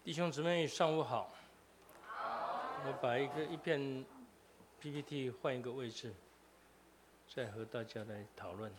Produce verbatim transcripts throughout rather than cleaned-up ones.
弟兄姊妹，上午好。我把一个一片 P P T 换一个位置，再和大家来讨论。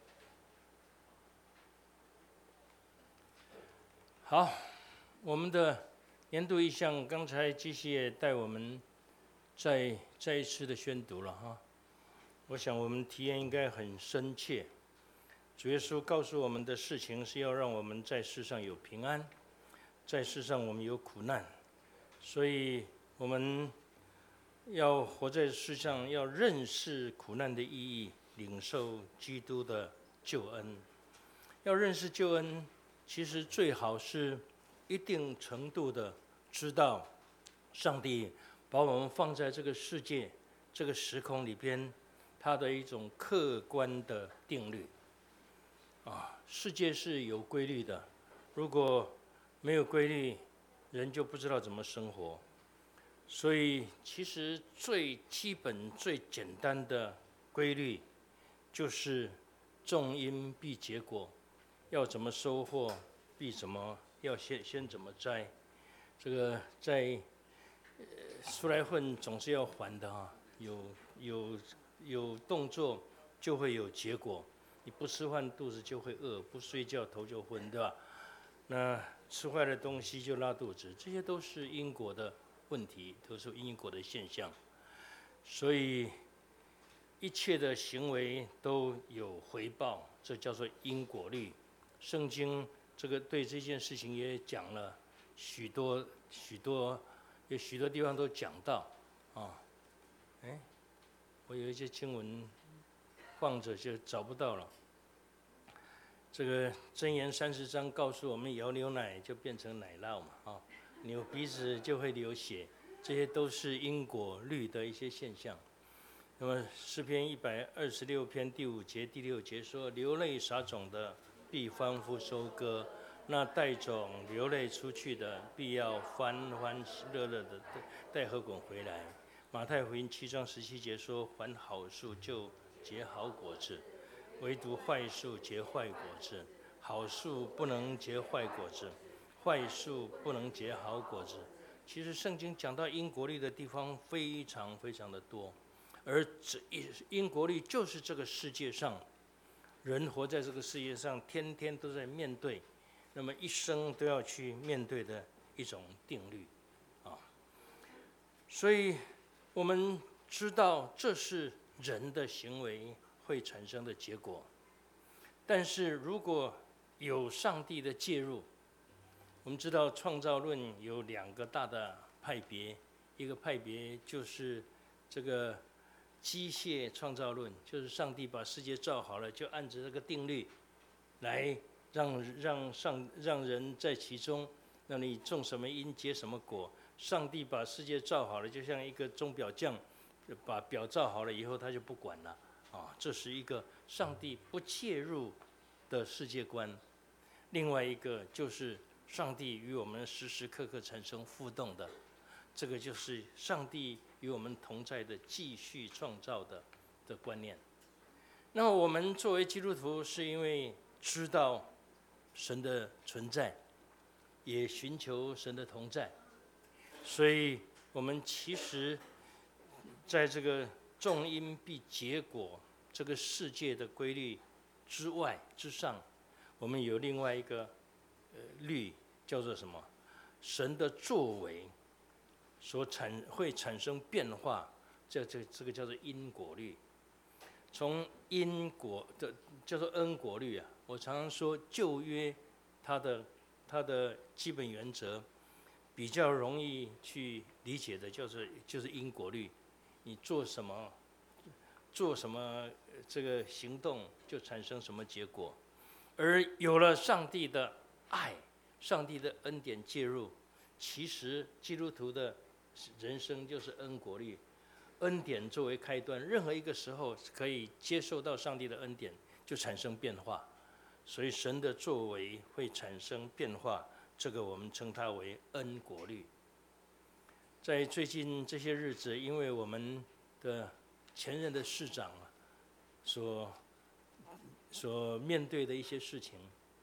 好，我们的年度意向，刚才机器也带我们再再一次的宣读了哈。我想我们体验应该很深切。主耶稣告诉我们的事情是要让我们在世上有平安，在世上我们有苦难，所以我们要活在世上，要认识苦难的意义，领受基督的救恩。要认识救恩，其实最好是一定程度的知道上帝把我们放在这个世界、这个时空里边，他的一种客观的定律。啊，世界是有规律的，如果没有规律，人就不知道怎么生活。所以，其实最基本、最简单的规律，就是种因必结果，要怎么收获，必怎么要先先怎么摘。这个在呃出来混总是要还的啊，有有有动作就会有结果。你不吃饭肚子就会饿，不睡觉头就昏，对吧？那吃坏的东西就拉肚子，这些都是因果的问题，都是因果的现象。所以一切的行为都有回报，这叫做因果律。圣经这个对这件事情也讲了许多许多，有许多地方都讲到啊。哎，我有一些经文放着就找不到了。这个箴言三十章告诉我们，摇牛奶就变成奶酪嘛，啊，扭鼻子就会流血，这些都是因果律的一些现象。那么诗篇一百二十六篇第五节、第六节说：流泪撒种的，必欢呼收割；那带种流泪出去的，必要欢欢乐乐的带禾捆回来。马太福音七章十七节说：凡好树就结好果子，唯独坏树结坏果子。好树不能结坏果子，坏树不能结好果子。其实圣经讲到因果律的地方非常非常的多，而因果律就是这个世界上人活在这个世界上，天天都在面对，那么一生都要去面对的一种定律啊。所以我们知道这是人的行为会产生的结果，但是如果有上帝的介入，我们知道创造论有两个大的派别，一个派别就是这个机械创造论，就是上帝把世界造好了，就按着这个定律来让让上让人在其中，让你种什么因结什么果。上帝把世界造好了，就像一个钟表匠把表造好了以后，他就不管了啊，这是一个上帝不介入的世界观。另外一个就是上帝与我们时时刻刻产生互动的，这个就是上帝与我们同在的继续创造的的观念。那么我们作为基督徒，是因为知道神的存在，也寻求神的同在，所以我们其实在这个种因必结果这个世界的规律之外之上，我们有另外一个呃律，叫做什么？神的作为所产会产生变化，这这这个叫做因果律。从因果的叫做恩果律啊，我常常说旧约它的它的基本原则比较容易去理解的，就是就是因果律。你做什么做什么这个行动，就产生什么结果。而有了上帝的爱，上帝的恩典介入，其实基督徒的人生就是恩果律，恩典作为开端，任何一个时候可以接受到上帝的恩典，就产生变化。所以神的作为会产生变化，这个我们称它为恩果律。在最近这些日子，因为我们的前任的市长所所面对的一些事情，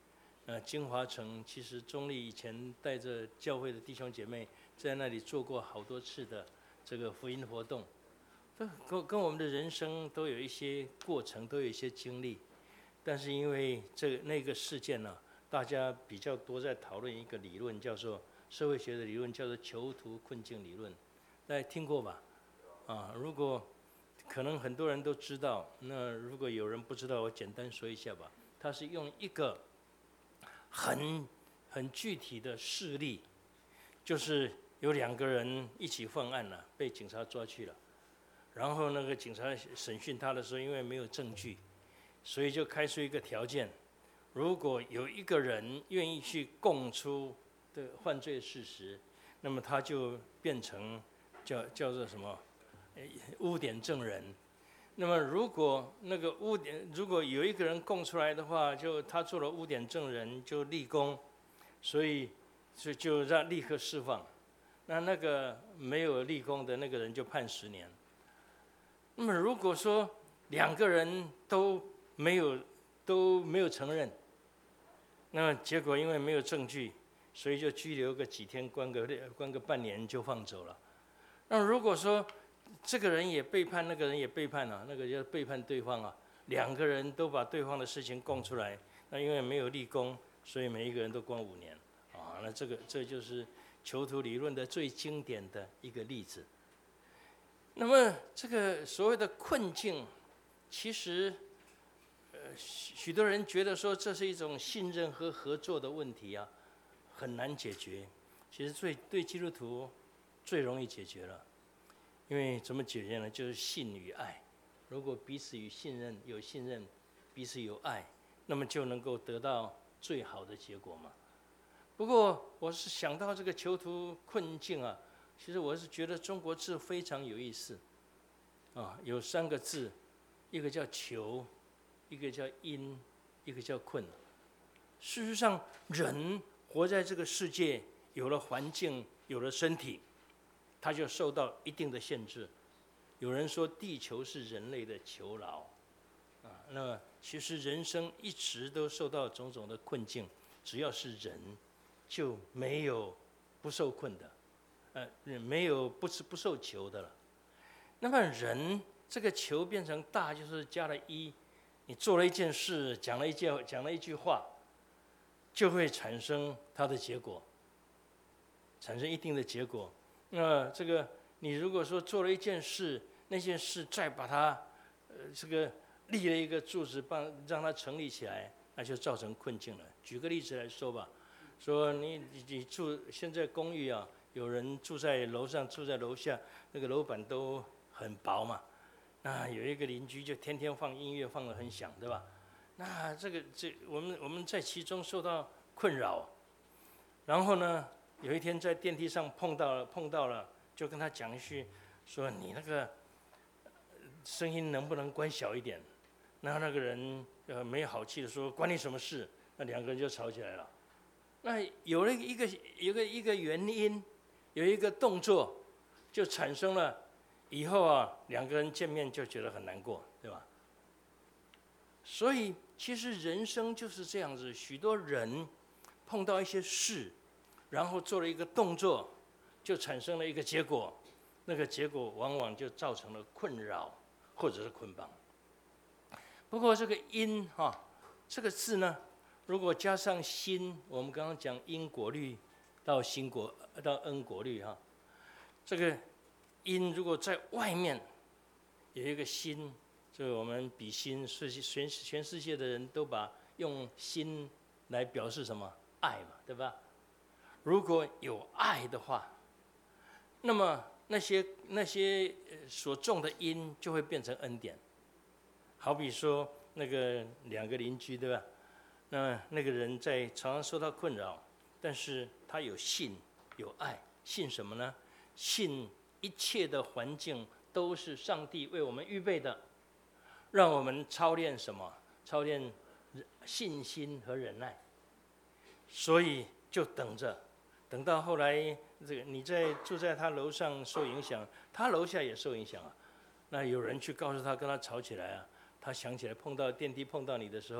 呃，金华城其实中立以前带着教会的弟兄姐妹在那里做过好多次的这个福音活动，都跟跟我们的人生都有一些过程，都有一些经历。但是因为这个那个事件呢、啊，大家比较多在讨论一个理论，叫做社会学的理论，叫做囚徒困境理论，大家听过吧？啊，如果可能很多人都知道，那如果有人不知道，我简单说一下吧。它是用一个很很具体的事例，就是有两个人一起犯案了，被警察抓去了。然后那个警察审讯他的时候，因为没有证据，所以就开出一个条件：如果有一个人愿意去供出的犯罪事实，那么他就变成叫叫做什么污点证人。那么如果那个污点，如果有一个人供出来的话，就他做了污点证人，就立功，所以就就让立刻释放。那那个没有立功的那个人就判十年。那么如果说两个人都没有都没有承认，那么结果因为没有证据，所以就拘留个几天，关个关个半年就放走了。那如果说这个人也背叛，那个人也背叛了，那个叫背叛对方啊。两个人都把对方的事情供出来，那因为没有立功，所以每一个人都关五年啊。那这个这就是囚徒理论的最经典的一个例子。那么这个所谓的困境，其实呃许多人觉得说这是一种信任和合作的问题啊，很难解决。其实最对基督徒最容易解决了。因为怎么解决呢？就是信与爱。如果彼此与信任有信任，彼此有爱，那么就能够得到最好的结果嘛。不过我是想到这个囚徒困境啊，其实我是觉得中国字非常有意思，啊，有三个字，一个叫囚，一个叫因，一个叫困。事实上，人活在这个世界，有了环境，有了身体，他就受到一定的限制。有人说地球是人类的囚牢，啊，那么其实人生一直都受到种种的困境，只要是人，就没有不受困的，呃，没有不是不受囚的了。那么人这个囚变成大，就是加了一，你做了一件事，讲了一件讲了一句话，就会产生它的结果，产生一定的结果。那这个你如果说做了一件事，那件事再把它，呃，这个立了一个柱子，帮让它成立起来，那就造成困境了。举个例子来说吧，说你你你住现在公寓啊，有人住在楼上，住在楼下，那个楼板都很薄嘛，那有一个邻居就天天放音乐，放得很响，对吧？那这个这我们我们在其中受到困扰，然后呢，有一天在电梯上碰到了碰到了，就跟他讲一句，说你那个声音能不能关小一点？然后那个人呃没好气的说，关你什么事？那两个人就吵起来了。那有了一个有个一个原因，有一个动作，就产生了以后啊，两个人见面就觉得很难过，对吧？所以其实人生就是这样子，许多人碰到一些事，然后做了一个动作，就产生了一个结果，那个结果往往就造成了困扰或者是捆绑。不过这个因哈这个字呢，如果加上心，我们刚刚讲因果律到心果到恩果律哈，这个因如果在外面有一个心，这个我们比心是全全世界的人都把用心来表示什么？爱嘛，对吧？如果有爱的话，那么那些那些所种的因就会变成恩典。好比说那个两个邻居，对吧？那那个人在常常受到困扰，但是他有信有爱，信什么呢？信一切的环境都是上帝为我们预备的，让我们操练什么？操练信心和忍耐。所以就等着，等到后来，这个你在住在他楼上受影响，他楼下也受影响啊。那有人去告诉他，跟他吵起来啊，他想起来碰到电梯碰到你的时候，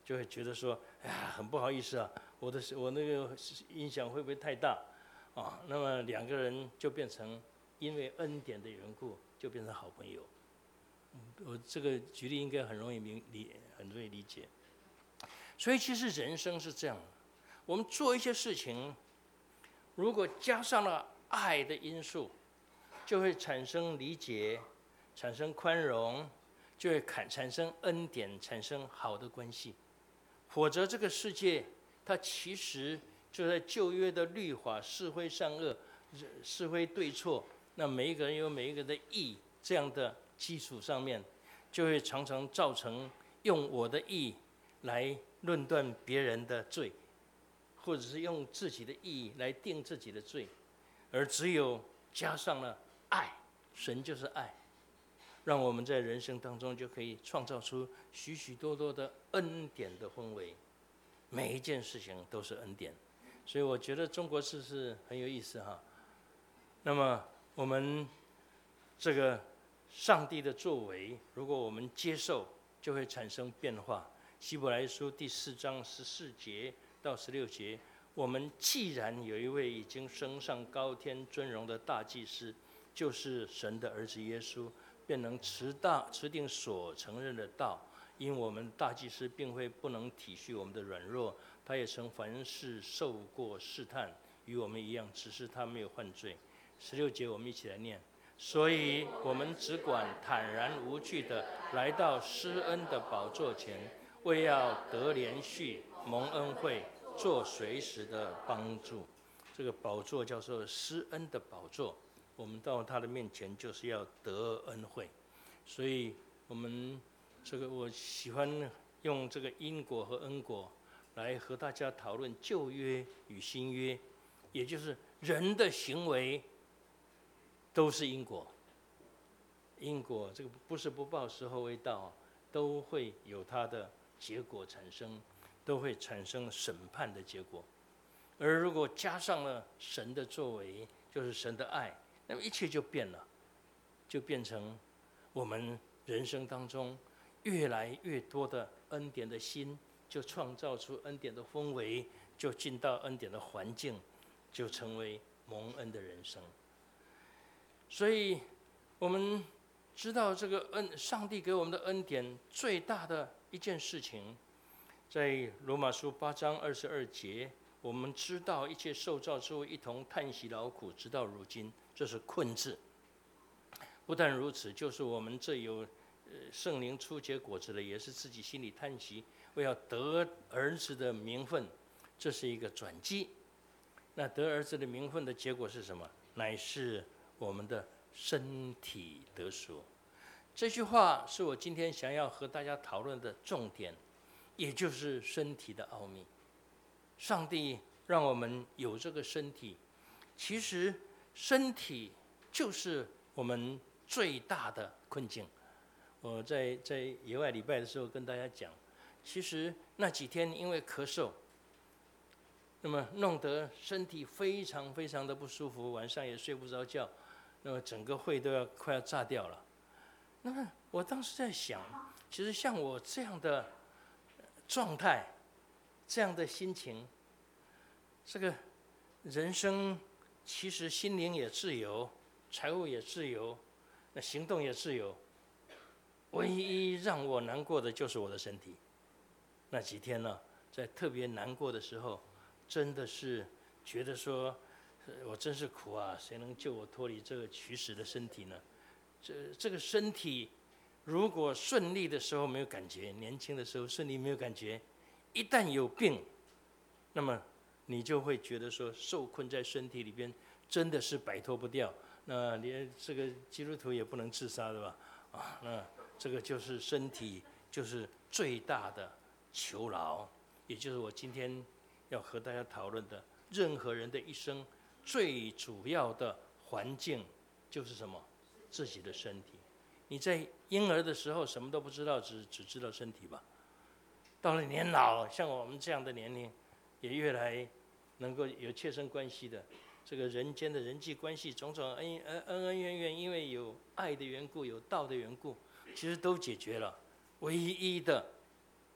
就会觉得说，哎呀，很不好意思啊，我的我那个影响会不会太大啊？那么两个人就变成因为恩典的缘故，就变成好朋友。我这个举例应该很容易明理，很容易理解。所以其实人生是这样，我们做一些事情，如果加上了爱的因素，就会产生理解，产生宽容，就会产生恩典，产生好的关系。否则这个世界它其实就在旧约的律法是非善恶、是非对错，那每一个人有每一个人的义这样的基础上面，就会常常造成用我的义来论断别人的罪，或者是用自己的义来定自己的罪，而只有加上了爱，神就是爱，让我们在人生当中就可以创造出许许多多的恩典的氛围，每一件事情都是恩典。所以我觉得中国式是很有意思哈。那么我们这个上帝的作为，如果我们接受，就会产生变化。希伯来书第四章十四节到十六节，我们既然有一位已经升上高天尊荣的大祭司，就是神的儿子耶稣，便能持大持定所承认的道。因我们大祭司并非不能体恤我们的软弱，他也曾凡事受过试探，与我们一样，只是他没有犯罪。十六节我们一起来念。所以我们只管坦然无惧地来到施恩的宝座前，为要得连续蒙恩惠，做随时的帮助。这个宝座叫做施恩的宝座，我们到他的面前就是要得恩惠。所以我们这个我喜欢用这个因果和恩果来和大家讨论旧约与新约，也就是人的行为都是因果。因果这个不是不报时候未到，都会有它的结果产生，都会产生审判的结果。而如果加上了神的作为，就是神的爱，那么一切就变了，就变成我们人生当中越来越多的恩典的心，就创造出恩典的氛围，就进到恩典的环境，就成为蒙恩的人生。所以我们知道这个恩，上帝给我们的恩典最大的一件事情，在罗马书八章二十二节，我们知道一切受造之物一同叹息劳苦，直到如今，这是困字。不但如此，就是我们这有圣灵初结果子的，也是自己心里叹息，为要得儿子的名分，这是一个转机。那得儿子的名分的结果是什么？乃是我们的身体得赎。这句话是我今天想要和大家讨论的重点，也就是身体的奥秘。上帝让我们有这个身体，其实身体就是我们最大的困境。我在在野外礼拜的时候跟大家讲，其实那几天因为咳嗽，那么弄得身体非常非常的不舒服，晚上也睡不着觉，那么整个会都要快要炸掉了。那么我当时在想，其实像我这样的状态，这样的心情，这个人生其实心灵也自由，财务也自由，那行动也自由，唯一让我难过的就是我的身体。那几天呢，在特别难过的时候，真的是觉得说，我真是苦啊！谁能救我脱离这个取死的身体呢？这这个身体，如果顺利的时候没有感觉，年轻的时候顺利没有感觉，一旦有病，那么你就会觉得说，受困在身体里边，真的是摆脱不掉。那连这个基督徒也不能自杀的吧？啊，那这个就是身体就是最大的囚牢，也就是我今天要和大家讨论的，任何人的一生最主要的环境就是什么？自己的身体。你在婴儿的时候什么都不知道，只只知道身体吧。到了年老，像我们这样的年龄，也越来能够有切身关系的，这个人间的人际关系，种种恩恩恩恩怨怨，因为有爱的缘故，有道的缘故，其实都解决了。唯一的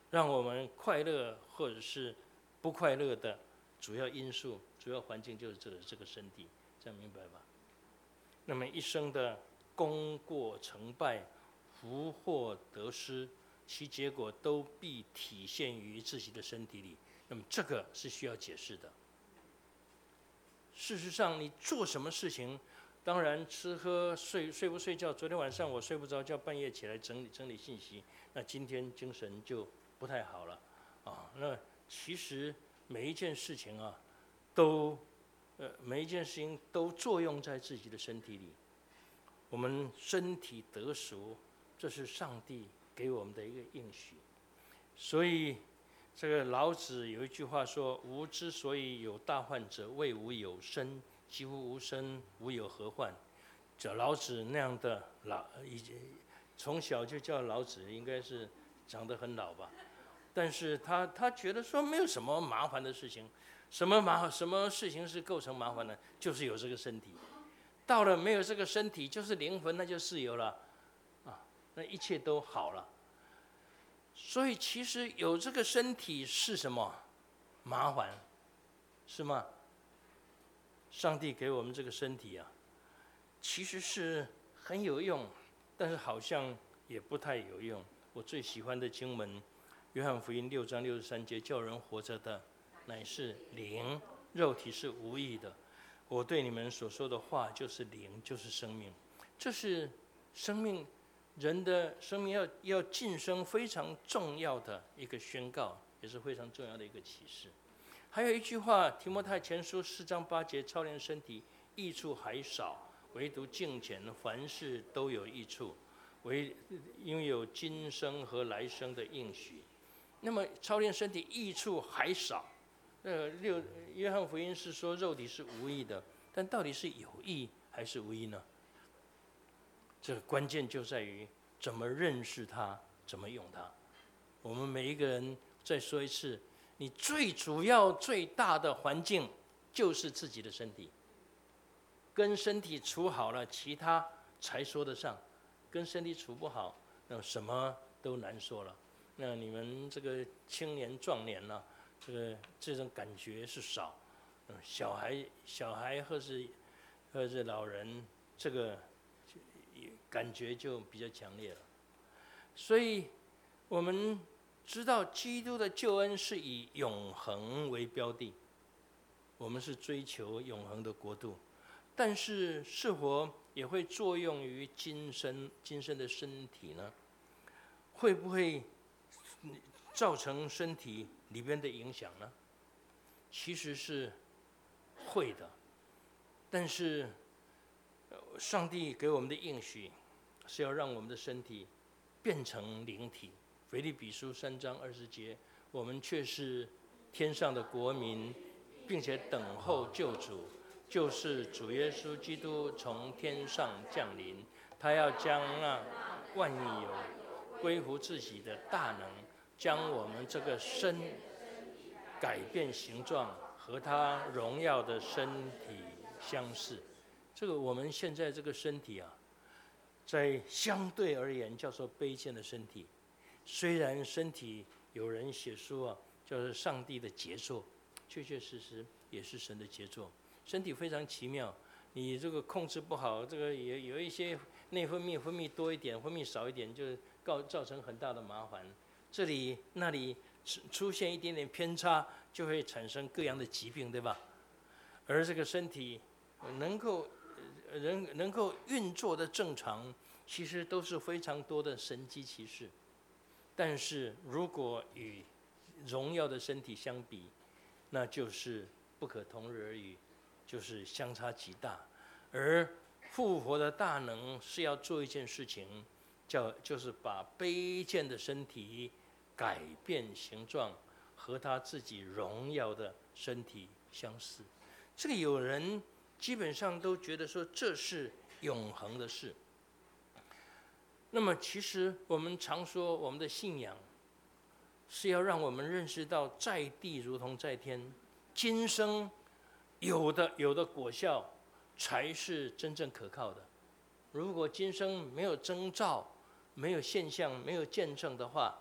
让我们快乐或者是不快乐的主要因素、主要环境就是这个这个身体，这样明白吧？那么一生的功过成败、福祸得失，其结果都必体现于自己的身体里。那么这个是需要解释的。事实上，你做什么事情，当然吃喝睡睡不睡觉。昨天晚上我睡不着觉，半夜起来整理整理信息，那今天精神就不太好了啊。那其实每一件事情啊，都呃每一件事情都作用在自己的身体里。我们身体得熟，这是上帝给我们的一个应许。所以这个老子有一句话说：“吾之所以有大患者，谓吾有身；几乎无身，吾有何患？”这老子那样的老，已经从小就叫老子，应该是长得很老吧。但是他他觉得说没有什么麻烦的事情，什么麻什么事情是构成麻烦的，就是有这个身体。到了没有这个身体，就是灵魂，那就自由了，啊，那一切都好了。所以其实有这个身体是什么？麻烦，是吗？上帝给我们这个身体啊，其实是很有用，但是好像也不太有用。我最喜欢的经文，约翰福音六章六十三节，叫人活着的乃是灵，肉体是无益的。我对你们所说的话就是灵，就是生命。这是生命。人的生命要要晋升非常重要的一个宣告，也是非常重要的一个启示。还有一句话，提摩太前书四章八节，操练身体益处还少，唯独敬虔，凡事都有益处，唯因为有今生和来生的应许。那么操练身体益处还少，呃，六约翰福音是说肉体是无益的，但到底是有益还是无益呢？这个关键就在于怎么认识它，怎么用它。我们每一个人，再说一次，你最主要、最大的环境就是自己的身体。跟身体处好了，其他才说得上；跟身体处不好，那什么都难说了。那你们这个青年壮年呢、啊，这个这种感觉是少。嗯，小孩、小孩或是或是老人，这个感觉就比较强烈了。所以我们知道基督的救恩是以永恒为标的，我们是追求永恒的国度，但是是否也会作用于今生今生的身体呢？会不会造成身体里边的影响呢？其实是会的，但是上帝给我们的应许是要让我们的身体变成灵体。腓立比书三章二十节，我们却是天上的国民，并且等候救主，就是主耶稣基督从天上降临。他要将那万有归乎自己的大能，将我们这个身改变形状，和他荣耀的身体相似。这个我们现在这个身体啊，在相对而言叫做卑贱的身体。虽然身体有人写书啊，叫做上帝的杰作，确确实实也是神的杰作。身体非常奇妙，你这个控制不好，这个也有一些内分泌分泌多一点，分泌少一点，就告造成很大的麻烦。这里那里出现一点点偏差，就会产生各样的疾病，对吧？而这个身体能够人能够运作的正常，其实都是非常多的神迹奇事。但是如果与荣耀的身体相比，那就是不可同日而语，就是相差极大。而复活的大能是要做一件事情，叫就是把卑贱的身体改变形状，和他自己荣耀的身体相似。这个有人基本上都觉得说这是永恒的事。那么其实我们常说我们的信仰是要让我们认识到在地如同在天，今生有的有的果效才是真正可靠的。如果今生没有征兆、没有现象、没有见证的话，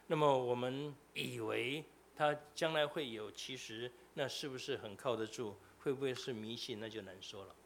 那么我们以为它将来会有，其实那是不是很靠得住？会不会是迷信？那就难说了。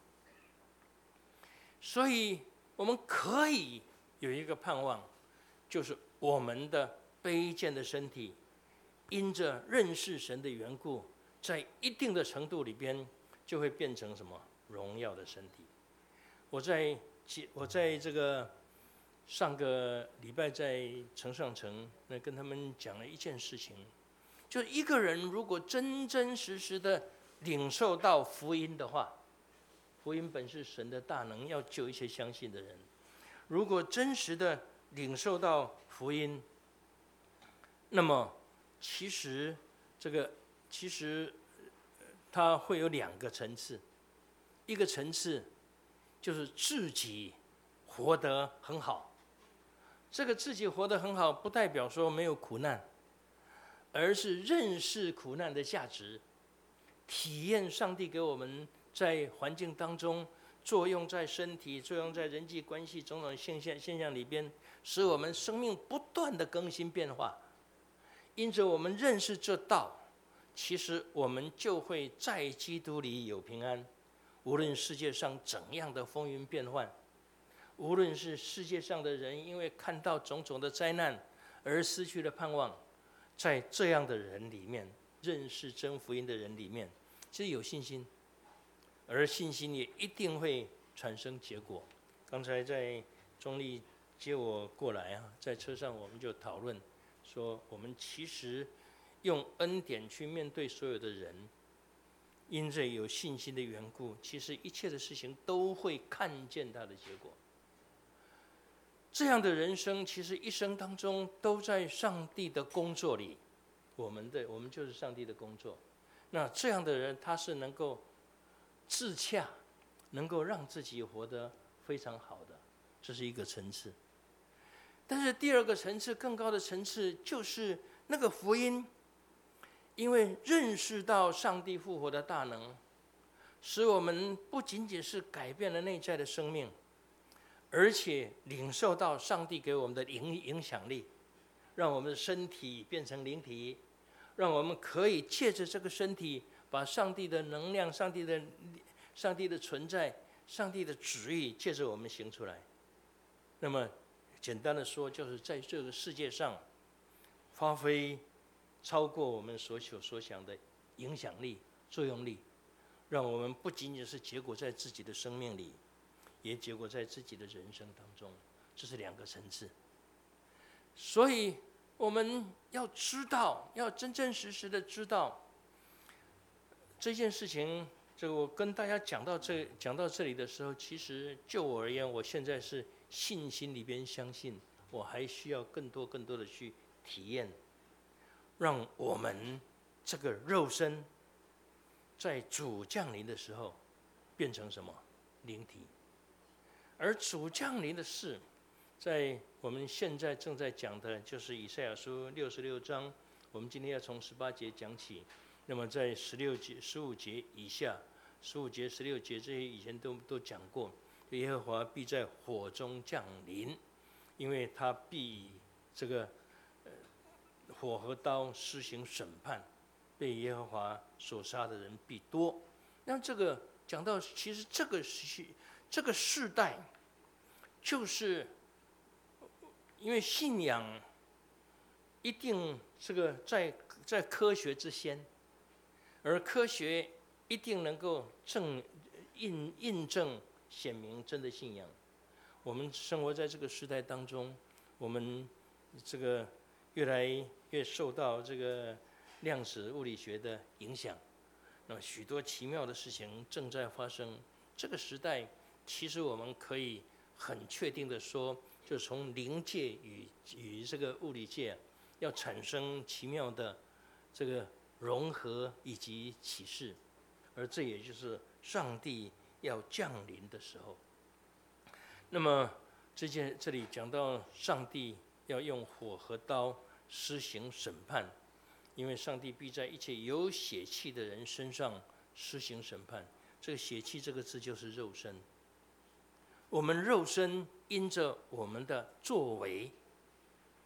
所以我们可以有一个盼望，就是我们的卑贱的身体，因着认识神的缘故，在一定的程度里边，就会变成什么荣耀的身体。我在我在这个上个礼拜在城上城，那跟他们讲了一件事情，就是一个人如果真真实实的领受到福音的话，福音本是神的大能，要救一些相信的人。如果真实的领受到福音，那么其实这个其实它会有两个层次，一个层次就是自己活得很好。这个自己活得很好，不代表说没有苦难，而是认识苦难的价值，体验上帝给我们在环境当中作用在身体、作用在人际关系种种现象现象里边，使我们生命不断的更新变化。因着我们认识这道，其实我们就会在基督里有平安。无论世界上怎样的风云变幻，无论是世界上的人因为看到种种的灾难而失去了盼望，在这样的人里面，认识真福音的人里面，其实有信心，而信心也一定会产生结果。刚才在中立接我过来啊，在车上我们就讨论说，我们其实用恩典去面对所有的人，因着有信心的缘故，其实一切的事情都会看见它的结果。这样的人生，其实一生当中都在上帝的工作里，我们的我们就是上帝的工作。那这样的人，他是能够自洽，能够让自己活得非常好的，这是一个层次。但是第二个层次，更高的层次，就是那个福音，因为认识到上帝复活的大能，使我们不仅仅是改变了内在的生命，而且领受到上帝给我们的影影响力，让我们的身体变成灵体，让我们可以借着这个身体，把上帝的能量、上帝的、上帝的存在、上帝的旨意，借着我们行出来。那么，简单的说，就是在这个世界上，发挥超过我们所求所想的影响力、作用力，让我们不仅仅是结果在自己的生命里，也结果在自己的人生当中，这是两个层次。所以我们要知道，要真真实实的知道这件事情。这个我跟大家讲到这讲到这里的时候，其实就我而言，我现在是信心里边相信，我还需要更多更多的去体验，让我们这个肉身在主降临的时候变成什么灵体。而主降临的事，在我们现在正在讲的，就是以赛亚书六十六章。我们今天要从十八节讲起。那么在十六节、十五节以下，十五节、十六节这些以前都都讲过。耶和华必在火中降临，因为他必以这个、呃、火和刀施行审判，被耶和华所杀的人必多。那这个讲到，其实这个时这个世代，就是因为信仰一定这个在在科学之先，而科学一定能够证印印证显明真的信仰。我们生活在这个时代当中，我们这个越来越受到这个量子物理学的影响，那么许多奇妙的事情正在发生。这个时代，其实我们可以很确定的说，就从灵界与与这个物理界要产生奇妙的这个融合以及启示，而这也就是上帝要降临的时候。那么这件这里讲到上帝要用火和刀施行审判，因为上帝必在一切有血气的人身上施行审判。这个血气这个字就是肉身，我们肉身因着我们的作为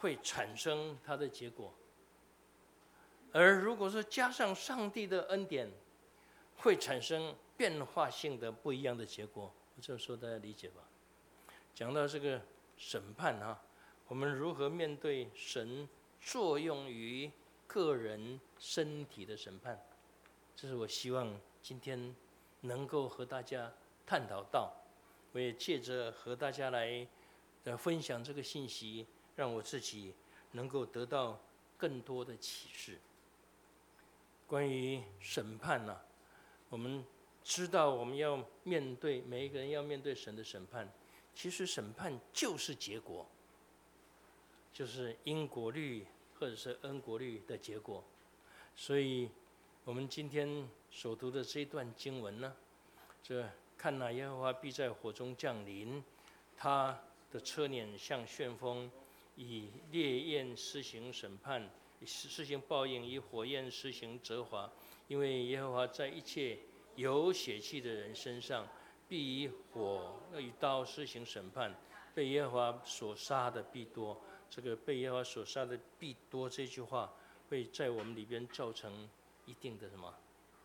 会产生它的结果。而如果说加上上帝的恩典，会产生变化性的不一样的结果。我这么说大家理解吧？讲到这个审判啊，我们如何面对神作用于个人身体的审判，这是我希望今天能够和大家探讨到。我也借着和大家来分享这个信息，让我自己能够得到更多的启示。关于审判呢、啊，我们知道我们要面对每一个人要面对神的审判，其实审判就是结果，就是因果律或者是恩果律的结果。所以我们今天所读的这一段经文呢，这看哪耶和华必在火中降临，他的车辇像旋风，以烈焰施行审判，施行报应，以火焰施行责罚。因为耶和华在一切有血气的人身上，必以火与刀施行审判。被耶和华所杀的必多。这个被耶和华所杀的必多这句话，会在我们里边造成一定的什么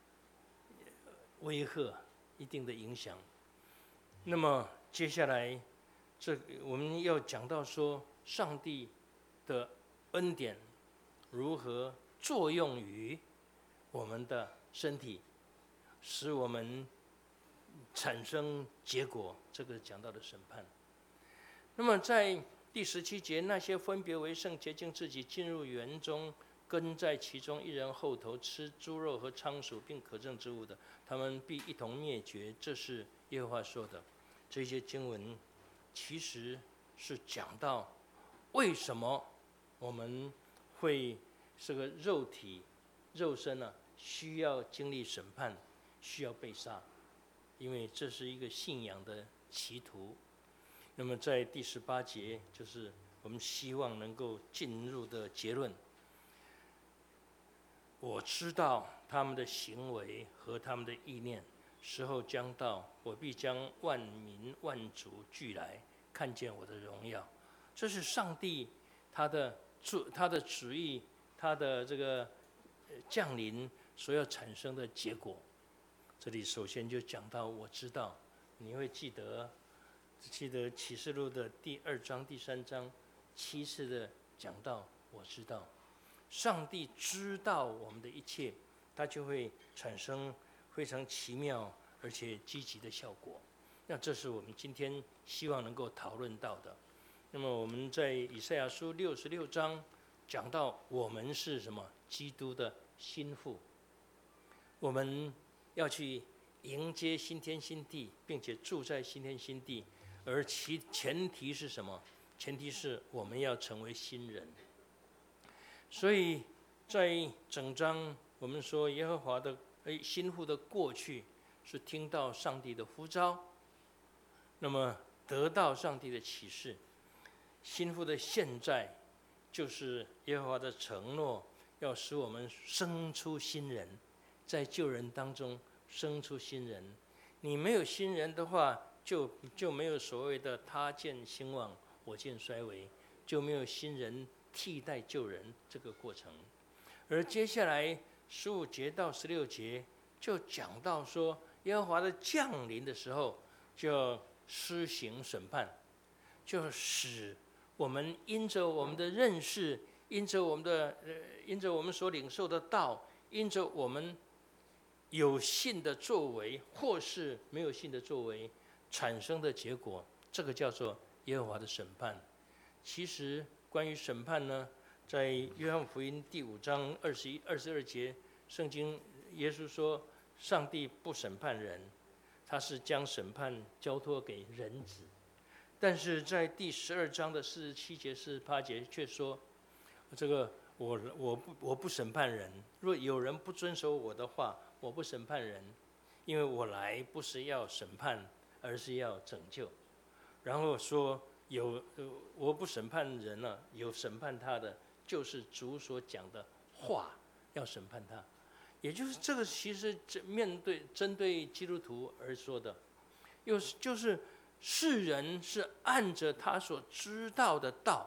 威吓，一定的影响。那么接下来，这我们要讲到说，上帝的恩典如何作用于我们的身体，使我们产生结果。这个讲到的审判。那么在第十七节，那些分别为圣、洁净自己、进入园中，跟在其中一人后头吃猪肉和仓鼠并可憎之物的，他们必一同灭绝。这是耶和华说的。这些经文其实是讲到为什么我们会这个肉体、肉身啊，需要经历审判，需要被杀，因为这是一个信仰的歧途。那么在第十八节，就是我们希望能够进入的结论。我知道他们的行为和他们的意念，时候将到，我必将万民万族聚来，看见我的荣耀。这是上帝他的他的旨意，他的这个降临所要产生的结果。这里首先就讲到我知道，你会记得记得启示录的第二章、第三章七次的讲到我知道。上帝知道我们的一切，他就会产生非常奇妙而且积极的效果。那这是我们今天希望能够讨论到的。那么我们在以赛亚书六十六章讲到，我们是什么？基督的心腹，我们要去迎接新天新地，并且住在新天新地。而其前提是什么？前提是我们要成为新人。所以在整章我们说，耶和华的心腹的过去是听到上帝的呼召，那么得到上帝的启示。心腹的现在就是耶和华的承诺，要使我们生出新人，在旧人当中生出新人。你没有新人的话，就就没有所谓的他见兴旺，我见衰微，就没有新人替代旧人这个过程。而接下来十五节到十六节就讲到说，耶和华的降临的时候，就要施行审判，就使我们因着我们的认识，因着我们的呃，因着我们所领受的道，因着我们有信的作为，或是没有信的作为产生的结果，这个叫做耶和华的审判。其实关于审判呢，在约翰福音第五章二十一、二十二节，圣经耶稣说，上帝不审判人，他是将审判交托给人子。但是在第十二章的四十七节、四十八节却说，这个我我不我不审判人，若有人不遵守我的话，我不审判人，因为我来不是要审判，而是要拯救。然后说有我不审判人了、啊，有审判他的，就是主所讲的话要审判他。也就是这个其实面对针对基督徒而说的，又就是世人是按着他所知道的道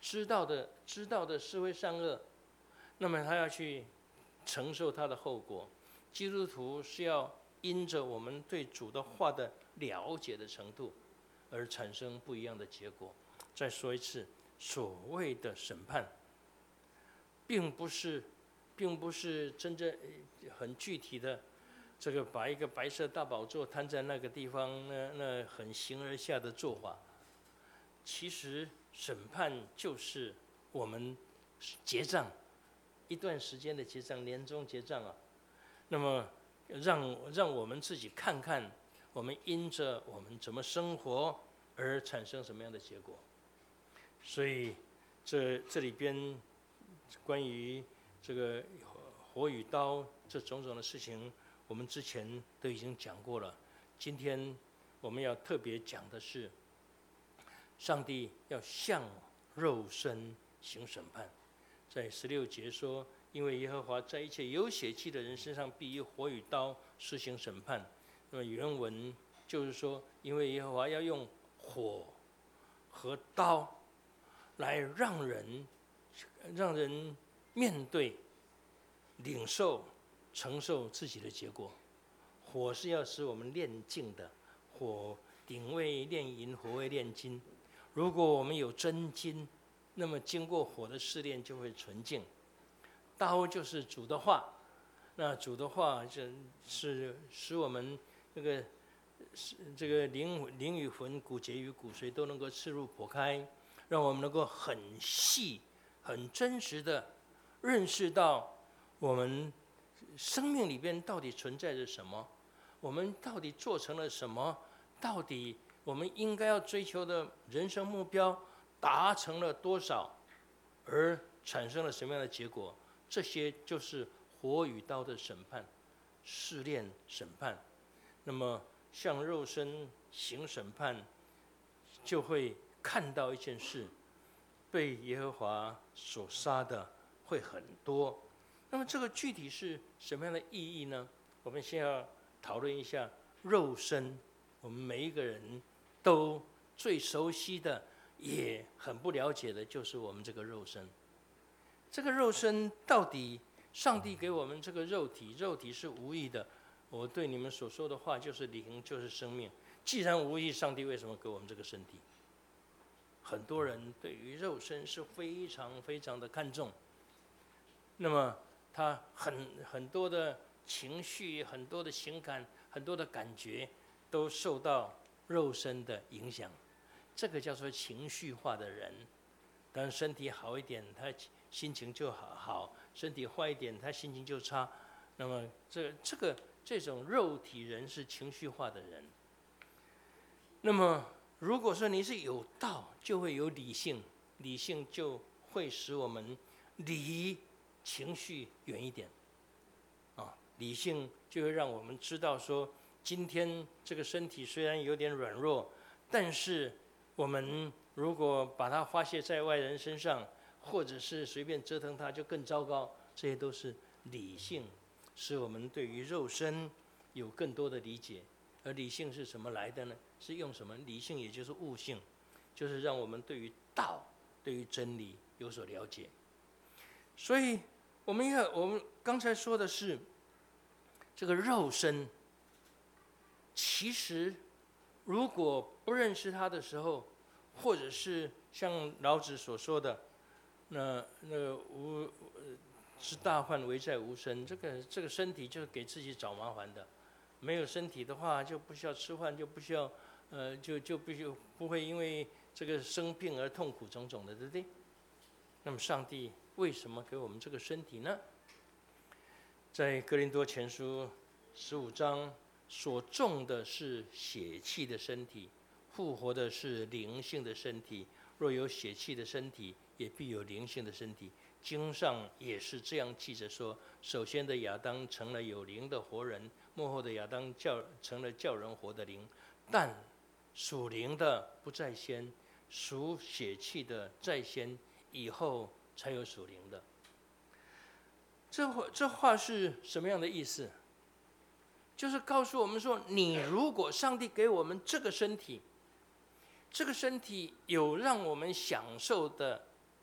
知道的知道的是非善恶，那么他要去承受他的后果。基督徒是要因着我们对主的话的了解的程度，而产生不一样的结果。再说一次，所谓的审判，并不是，并不是真正很具体的，这个把一个白色大宝座摊在那个地方，那那很形而下的做法。其实审判就是我们结账，一段时间的结账，年终结账啊。那么让让我们自己看看，我们因着我们怎么生活而产生什么样的结果。所以这这里边关于这个火与刀这种种的事情，我们之前都已经讲过了。今天我们要特别讲的是，上帝要向肉身行审判。在十六节说，因为耶和华在一切有血气的人身上必以火与刀施行审判。那么原文就是说，因为耶和华要用火和刀来让人让人面对、领受、承受自己的结果。火是要使我们炼净的，火鼎为炼银，火为炼金。如果我们有真金，那么经过火的试炼就会纯净。刀就是主的话，那主的话就是使我们这个这个灵灵与魂、骨节与骨髓都能够刺入剖开，让我们能够很细、很真实的认识到我们生命里边到底存在着什么，我们到底做成了什么，到底我们应该要追求的人生目标达成了多少，而产生了什么样的结果。这些就是火与刀的审判、试炼、审判。那么向肉身行审判，就会看到一件事：被耶和华所杀的会很多。那么这个具体是什么样的意义呢？我们先要讨论一下肉身。我们每一个人都最熟悉的，也很不了解的，就是我们这个肉身。这个肉身到底，上帝给我们这个肉体，肉体是无益的。我对你们所说的话就是灵，就是生命。既然无益，上帝为什么给我们这个身体？很多人对于肉身是非常非常的看重，那么他很很多的情绪、很多的情感、很多的感觉，都受到肉身的影响。这个叫做情绪化的人。当身体好一点，他心情就好好；身体坏一点，他心情就差。那么这这个这种肉体人是情绪化的人。那么如果说你是有道，就会有理性，理性就会使我们离情绪远一点。啊，理性就会让我们知道说，今天这个身体虽然有点软弱，但是我们如果把它发泄在外人身上，或者是随便折腾它，就更糟糕。这些都是理性，使我们对于肉身有更多的理解。而理性是什么来的呢？是用什么？理性也就是悟性，就是让我们对于道、对于真理有所了解。所以，我们要我们刚才说的是这个肉身，其实如果不认识它的时候，或者是像老子所说的，那那个无是大患为在无身，这个这个身体就是给自己找麻烦的。没有身体的话，就不需要吃饭，就不需要，呃，就就必须不会因为这个生病而痛苦种种的，对不对？那么上帝为什么给我们这个身体呢？在哥林多前书十五章，所种的是血气的身体，复活的是灵性的身体。若有血气的身体，也必有灵性的身体。经上也是这样记着说：首先的亚当成了有灵的活人，末后的亚当叫成了叫人活的灵。但属灵的不在先，属血气的在先，以后才有属灵的。这话这话是什么样的意思？就是告诉我们说，你如果上帝给我们这个身体，这个身体有让我们享受的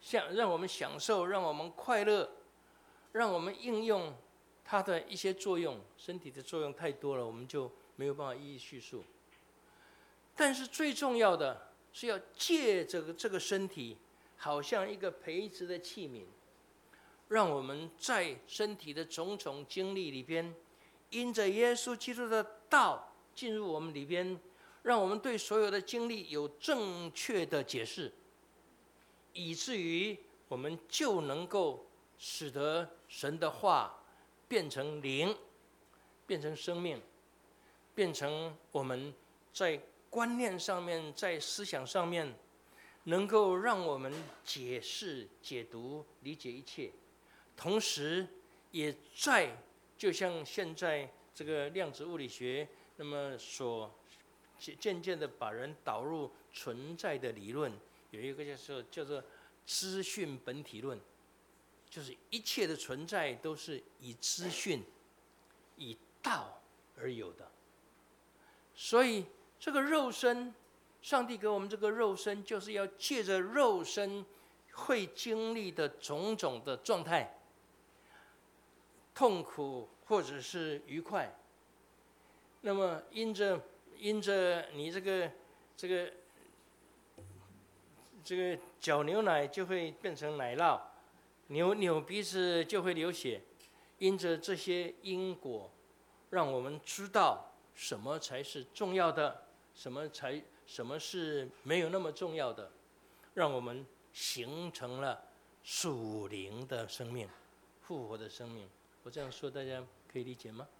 享让我们享受，让我们快乐，让我们应用它的一些作用。身体的作用太多了，我们就没有办法一一叙述。但是最重要的是要借这个这个身体，好像一个培植的器皿，让我们在身体的种种经历里边，因着耶稣基督的道进入我们里边，让我们对所有的经历有正确的解释，以至于我们就能够使得神的话变成灵，变成生命，变成我们在观念上面，在思想上面，能够让我们解释、解读、理解一切，同时也在就像现在这个量子物理学，那么所渐渐的把人导入存在的理论，有一个叫做叫做资讯本体论，就是一切的存在都是以资讯、以道而有的。所以这个肉身，上帝给我们这个肉身，就是要借着肉身会经历的种种的状态，痛苦或者是愉快。那么因着因着你这个这个这个搅牛奶就会变成奶酪，扭扭鼻子就会流血。因着这些因果，让我们知道什么才是重要的，什么才什么是没有那么重要的，让我们形成了属灵的生命，复活的生命。我这样说，大家可以理解吗？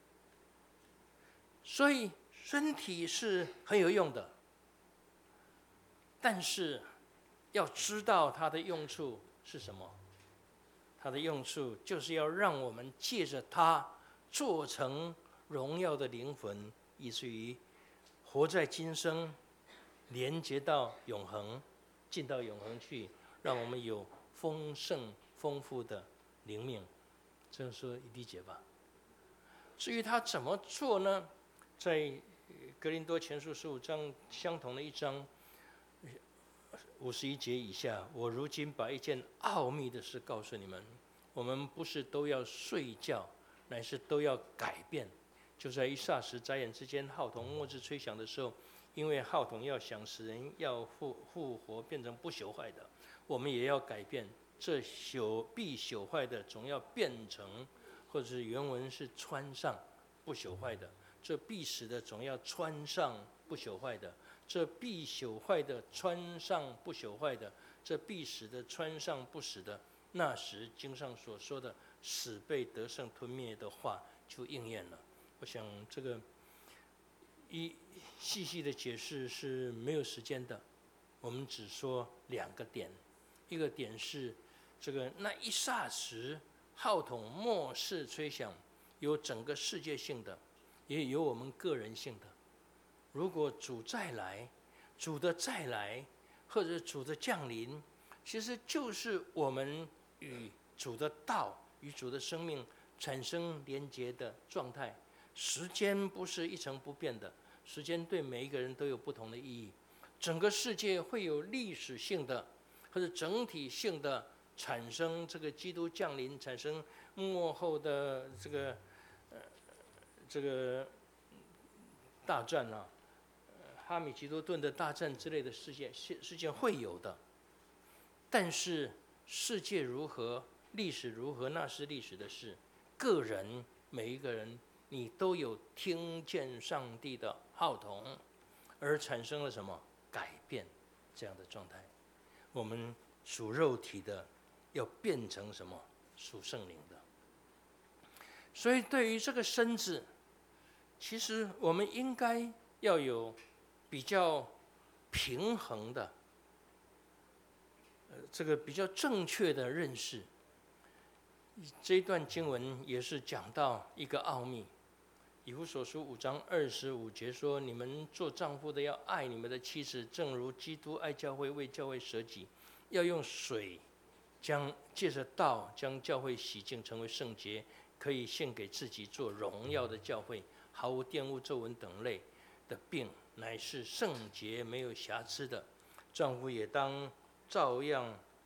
所以身体是很有用的，但是要知道它的用处是什么。它的用处就是要让我们借着它做成荣耀的灵魂，以至于活在今生，连接到永恒，进到永恒去，让我们有丰盛丰富的灵命。这样说理解吧？至于他怎么做呢？在哥林多前书十五章相同的一章五十一节以下，我如今把一件奥秘的事告诉你们：我们不是都要睡觉，乃是都要改变。就在一霎时眨眼之间，号筒末次吹响的时候，因为号筒要响，使人要复复活，变成不朽坏的，我们也要改变。这朽必朽坏的，总要变成，或者是原文是穿上不朽坏的；这必死的，总要穿上不朽坏的；这必朽坏的，穿上不朽坏的；这必死的，穿上不死的。那时经上所说的死被得胜吞灭的话就应验了。我想这个一细细的解释是没有时间的，我们只说两个点。一个点是这个那一霎时号筒末世吹响，有整个世界性的，也有我们个人性的。如果主再来，主的再来，或者主的降临，其实就是我们与主的道、与主的生命产生连结的状态。时间不是一成不变的，时间对每一个人都有不同的意义。整个世界会有历史性的或者整体性的产生这个基督降临，产生末后的这个呃这个大战啊，哈米吉多顿的大战之类的事件事件会有的。但是世界如何，历史如何，那是历史的事。个人每一个人，你都有听见上帝的号筒，而产生了什么改变这样的状态。我们属肉体的要变成什么？属圣灵的。所以对于这个身子，其实我们应该要有比较平衡的呃这个比较正确的认识。这一段经文也是讲到一个奥秘。以弗所书五章二十五节说：你们做丈夫的要爱你们的妻子，正如基督爱教会，为教会舍己，要用水将借着道将教会洗净，成为圣洁，可以献给自己做荣耀的教会，毫无玷污、皱纹等类的病，乃是圣洁没有瑕疵的。丈夫也当照样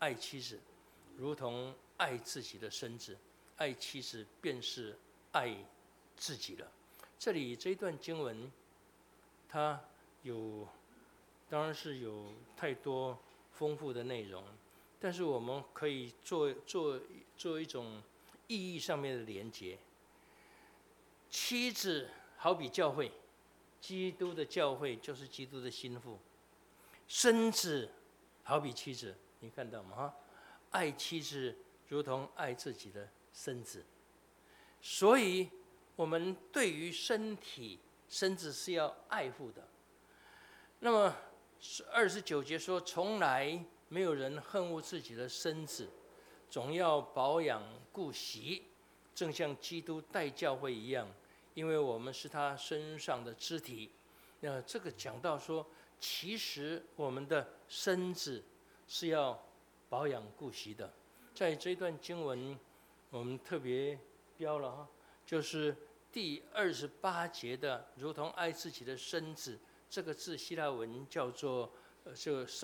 爱妻子，如同爱自己的身子，爱妻子便是爱自己了。这里这一段经文，它有，当然是有太多丰富的内容，但是我们可以做做做一种意义上面的连结。妻子好比教会，基督的教会就是基督的心腹；身子好比妻子，你看到吗？哈，爱妻子如同爱自己的身子，所以我们对于身体、身子是要爱护的。那么二十九节说，从来没有人恨恶自己的身子，总要保养顾惜，正像基督待教会一样，因为我们是他身上的肢体。那这个讲到说，其实我们的身子是要保养顾惜的。在这段经文，我们特别标了哈，就是第二十八节的“如同爱自己的身子”，这个字希腊文叫做呃，这个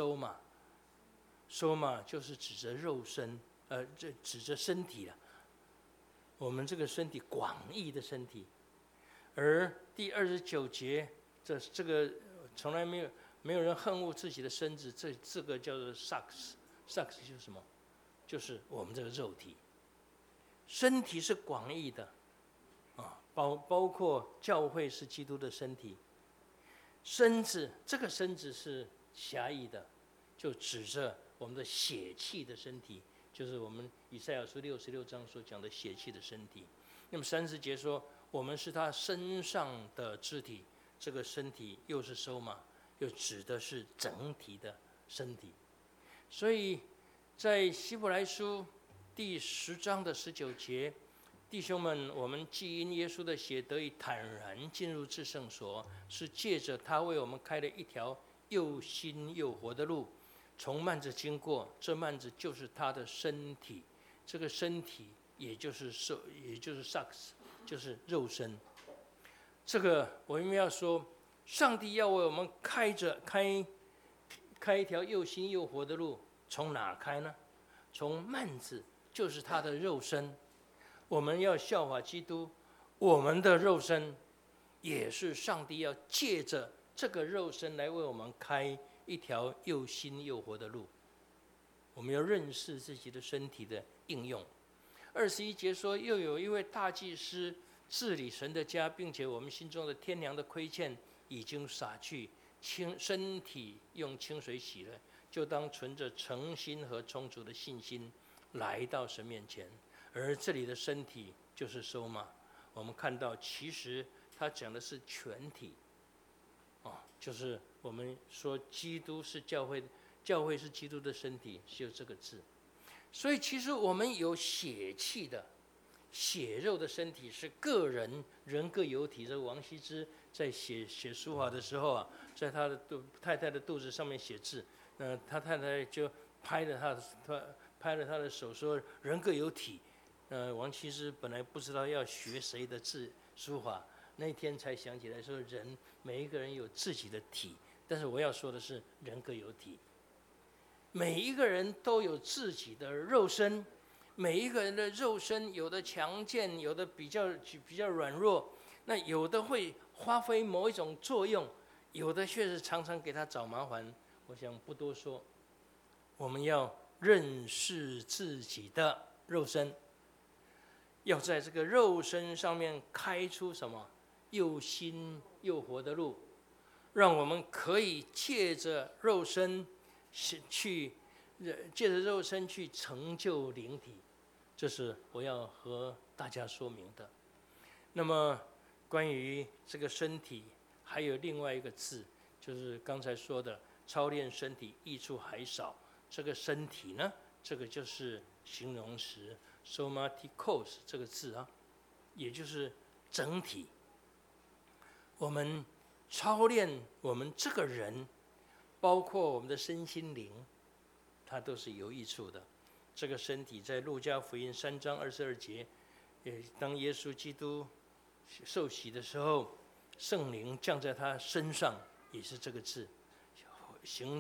soma，soma 就是指着肉身，呃，这指着身体了。我们这个身体，广义的身体。而第二十九节，这这个从来没有没有人恨恶自己的身子，这这个叫做 sarx，sarx 就是什么？就是我们这个肉体。身体是广义的，啊，包包括教会是基督的身体。身子，这个身子是狭义的，就指着我们的血气的身体，就是我们以赛亚书六十六章所讲的血气的身体。那么三十节说，我们是他身上的肢体，这个身体又是收嘛，又指的是整体的身体。所以在希伯来书第十章的十九节，弟兄们，我们既因耶稣的血得以坦然进入至圣所，是借着他为我们开了一条又新又活的路，从幔子经过，这幔子就是他的身体，这个身体也就是受，也就是 sarx， 就是肉身。这个我们要说，上帝要为我们开着开开一条又新又活的路，从哪开呢？从幔子，就是他的肉身。我们要效法基督，我们的肉身也是上帝要借着这个肉身来为我们开一条又新又活的路。我们要认识自己的身体的应用。二十一节说，又有一位大祭司治理神的家，并且我们心中的天良的亏欠已经洒去，清身体用清水洗了，就当存着诚心和充足的信心来到神面前。而这里的身体就是收嘛，我们看到其实他讲的是全体，哦，就是我们说基督是教会，教会是基督的身体，就这个字。所以其实我们有血气的、血肉的身体，是个人人各有体。这个王羲之在写写书法的时候啊，在他的肚太太的肚子上面写字，那他太太就拍了他的他拍了他的手说人各有体。呃，王羲之本来不知道要学谁的字书法，那天才想起来说，人每一个人有自己的体，但是我要说的是，人各有体。每一个人都有自己的肉身，每一个人的肉身有的强健，有的比较比较软弱，那有的会发挥某一种作用，有的却是常常给他找麻烦。我想不多说，我们要认识自己的肉身。要在这个肉身上面开出什么又新又活的路，让我们可以借着肉身去，借着肉身去成就灵体，这是我要和大家说明的。那么关于这个身体，还有另外一个字，就是刚才说的操练身体益处还少。这个身体呢，这个就是形容词 somatikos 这个字啊，也就是整体。我们操练我们这个人，包括我们的身心灵，它都是有益处的。这个身体在路加福音三章二十二节，当耶稣基督受洗的时候，圣灵降在他身上，也是这个字，行走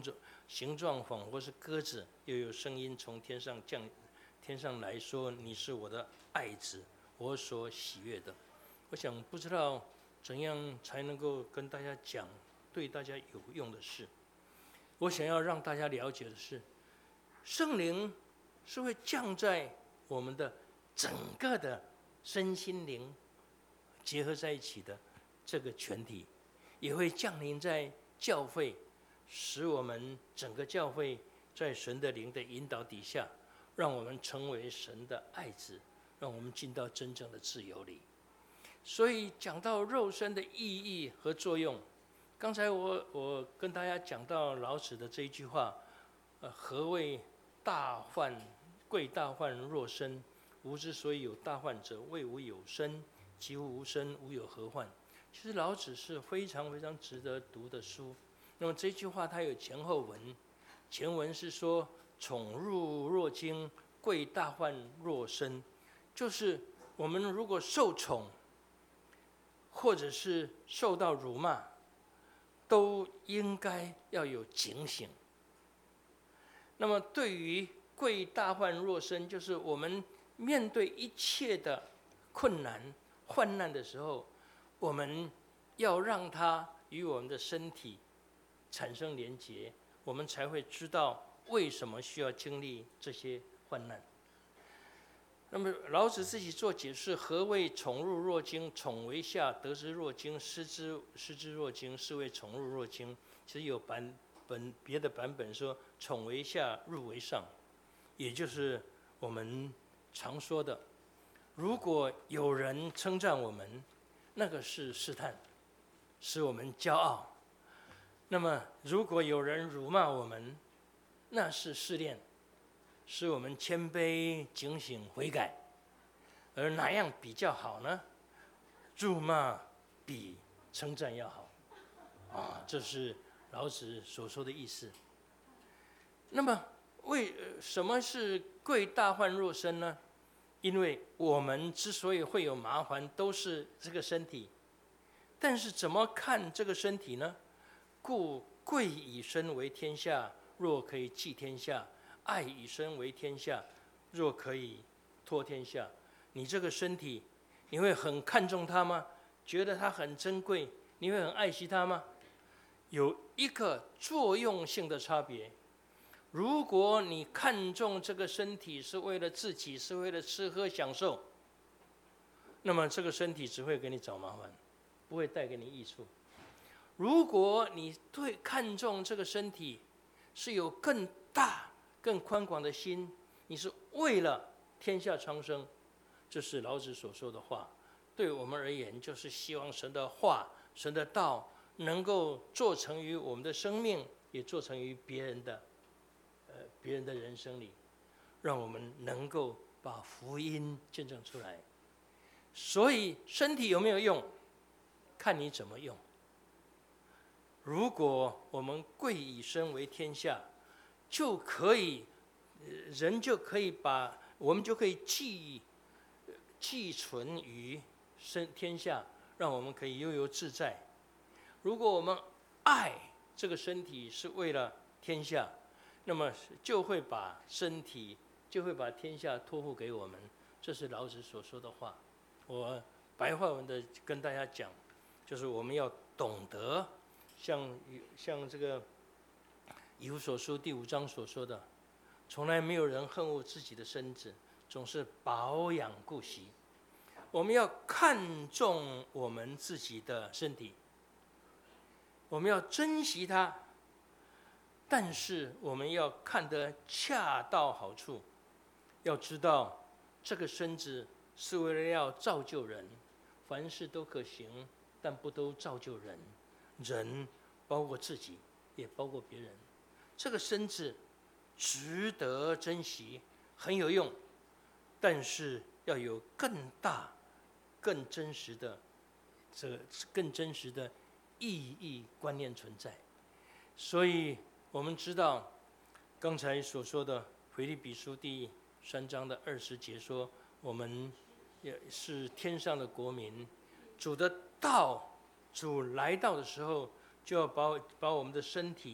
形状仿佛是鸽子，又有声音从天上降，天上来说：“你是我的爱子，我所喜悦的。”我想不知道怎样才能够跟大家讲对大家有用的事。我想要让大家了解的是，圣灵是会降在我们的整个的身心灵结合在一起的这个全体，也会降临在教会，使我们整个教会在神的灵的引导底下，让我们成为神的爱子，让我们进到真正的自由里。所以讲到肉身的意义和作用，刚才我我跟大家讲到老子的这一句话，呃，何谓大患？贵大患若身，吾之所以有大患者，谓吾有身。其无无身，吾有何患？其实老子是非常非常值得读的书。那么这句话它有前后文，前文是说宠辱若惊，贵大患若身，就是我们如果受宠，或者是受到辱骂，都应该要有警醒。那么对于贵大患若身，就是我们面对一切的困难患难的时候，我们要让它与我们的身体产生连结，我们才会知道为什么需要经历这些患难。那么老子自己做解释：何谓宠辱若惊？宠为下，得之若惊；失之失之若惊，是谓宠辱若惊。其实有版本别的版本说宠为下，辱为上，也就是我们常说的，如果有人称赞我们，那个是试探，使我们骄傲；那么如果有人辱骂我们，那是试炼，使我们谦卑、警醒、悔改。而哪样比较好呢？辱骂比称赞要好，啊，这是老子所说的意思。那么为什么是贵大患若身呢？因为我们之所以会有麻烦，都是这个身体。但是怎么看这个身体呢？故贵以身为天下，若可以寄天下；爱以身为天下，若可以托天下。你这个身体，你会很看重它吗？觉得它很珍贵，你会很爱惜它吗？有一个作用性的差别。如果你看重这个身体是为了自己，是为了吃喝享受，那么这个身体只会给你找麻烦，不会带给你益处。如果你对看重这个身体是有更大更宽广的心，你是为了天下苍生，这是老子所说的话。对我们而言，就是希望神的话、神的道能够做成于我们的生命，也做成于别人的呃别人的人生里，让我们能够把福音见证出来。所以身体有没有用，看你怎么用。如果我们贵以身为天下，就可以人就可以把我们就可以寄寄存于身天下，让我们可以悠游自在。如果我们爱这个身体是为了天下，那么就会把身体就会把天下托付给我们。这是老子所说的话。我白话文的跟大家讲，就是我们要懂得像像这个以弗所书第五章所说的，从来没有人恨恶自己的身子，总是保养顾惜。我们要看重我们自己的身体，我们要珍惜它，但是我们要看得恰到好处。要知道这个身子是为了要造就人，凡事都可行，但不都造就人。人包括自己，也包括别人。这个身子值得珍惜，很有用，但是要有更大、更真实的这更真实的意义观念存在。所以我们知道刚才所说的腓立比书第三章的二十节说，我们也是天上的国民，主的道，主来到的时候，就要把把我们的身体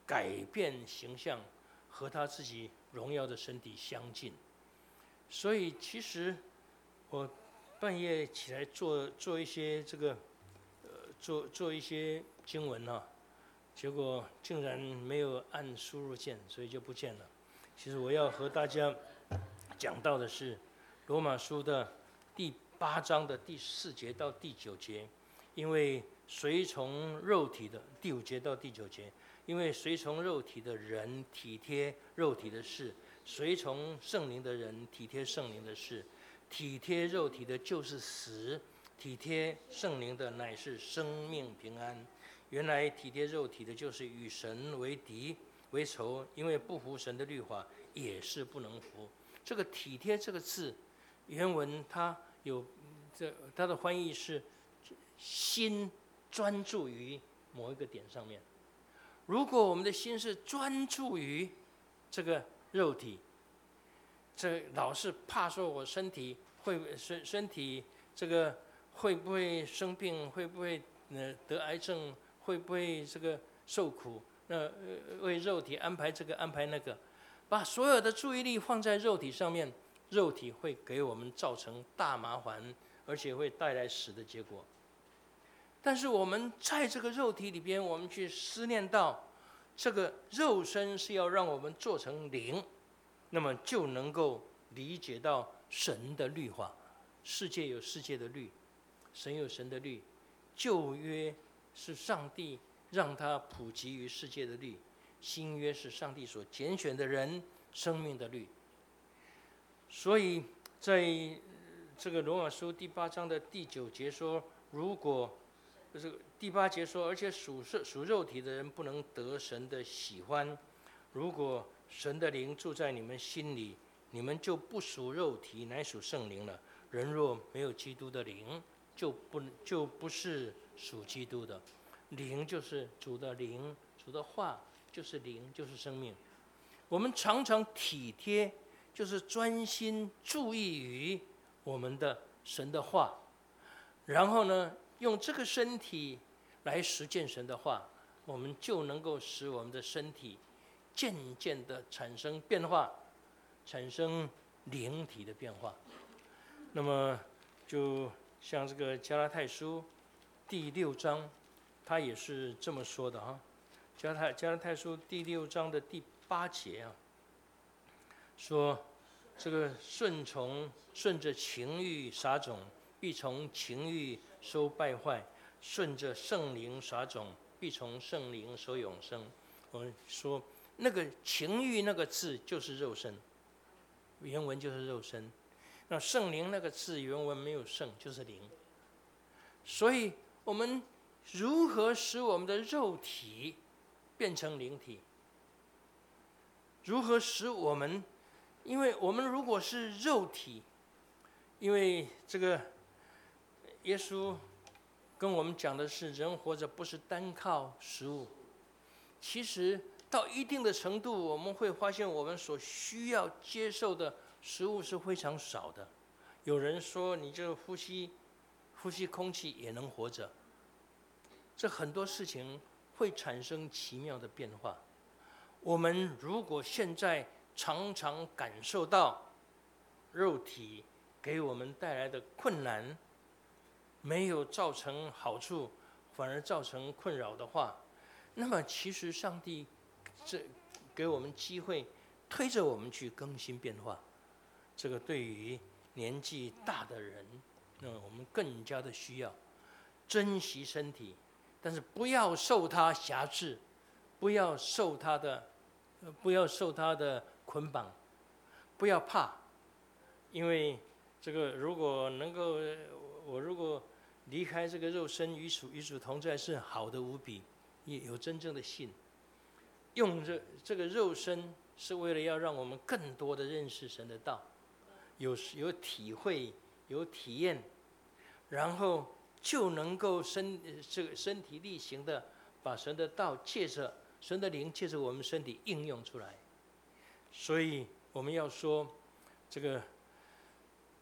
改变形象，和他自己荣耀的身体相近。所以其实我半夜起来做做一些这个，呃，做做一些经文啊，结果竟然没有按输入键，所以就不见了。其实我要和大家讲到的是罗马书的第八章的第四节到第九节，因为随从肉体的第五节到第九节，因为随从肉体的人体贴肉体的事，随从圣灵的人体贴圣灵的事。体贴肉体的就是死，体贴圣灵的乃是生命平安。原来体贴肉体的就是与神为敌为仇，因为不服神的律法也是不能服。这个体贴这个字，原文它有这它的翻译是心专注于某一个点上面。如果我们的心是专注于这个肉体，这老是怕说我身体会身身体这个会不会生病，会不会呃得癌症，会不会这个受苦？那、呃、为肉体安排这个安排那个，把所有的注意力放在肉体上面，肉体会给我们造成大麻烦，而且会带来死的结果。但是我们在这个肉体里边，我们去思念到这个肉身是要让我们做成灵，那么就能够理解到神的律法。世界有世界的律，神有神的律。旧约是上帝让他普及于世界的律，新约是上帝所拣选的人生命的律。所以在这个罗马书第八章的第九节说，如果这个第八节说，而且属属肉体的人不能得神的喜欢。如果神的灵住在你们心里，你们就不属肉体，乃属圣灵了。人若没有基督的灵，就不就不是属基督的。灵就是主的灵，主的话就是灵，就是生命。我们常常体贴，就是专心注意于我们的神的话，然后呢，用这个身体来实践神的话，我们就能够使我们的身体渐渐的产生变化，产生灵体的变化。那么就像这个加拉太书第六章，他也是这么说的啊。加拉太加拉太书第六章的第八节啊，说这个顺从顺着情欲撒种，必从情欲收败坏；顺着圣灵撒种，必从圣灵收永生。我们说那个情欲那个字就是肉身，原文就是肉身。那圣灵那个字原文没有圣，就是灵。所以我们如何使我们的肉体变成灵体？如何使我们？因为我们如果是肉体，因为这个耶稣跟我们讲的是，人活着不是单靠食物。其实到一定的程度，我们会发现我们所需要接受的食物是非常少的。有人说，你这个呼吸呼吸空气也能活着，这很多事情会产生奇妙的变化。我们如果现在常常感受到肉体给我们带来的困难，没有造成好处，反而造成困扰的话，那么其实上帝这给我们机会，推着我们去更新变化。这个对于年纪大的人，那我们更加的需要珍惜身体，但是不要受它辖制，不要受它的，不要受它的捆绑，不要怕，因为这个如果能够，我如果离开这个肉身，与主与主同在，是好的无比，有真正的信。用这这个肉身，是为了要让我们更多的认识神的道，有有体会，有体验，然后就能够身这个身体力行的把神的道借着神的灵借着我们身体应用出来。所以我们要说，这个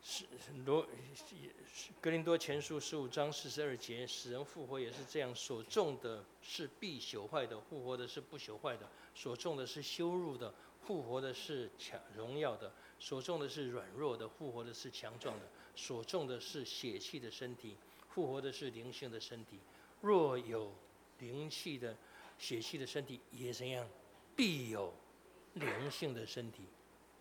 是罗哥林多前书十五章四十二节，死人复活也是这样，所种的是必朽坏的，复活的是不朽坏的；所种的是羞辱的，复活的是强荣耀的；所种的是软弱的，复活的是强壮的；所种的是血气的身体，复活的是灵性的身体。若有灵气的血气的身体，也怎样？必有灵性的身体。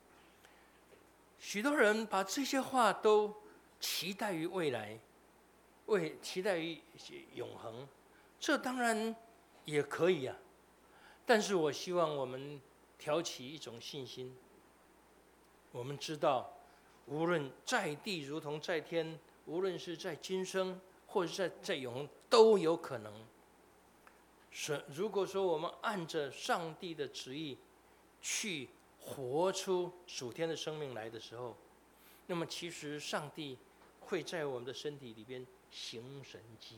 许多人把这些话都期待于未来，为期待于永恒，这当然也可以啊。但是我希望我们挑起一种信心，我们知道，无论在地如同在天，无论是在今生或者在在永恒，都有可能。是如果说我们按着上帝的旨意去活出属天的生命来的时候，那么其实上帝会在我们的身体里边行神迹，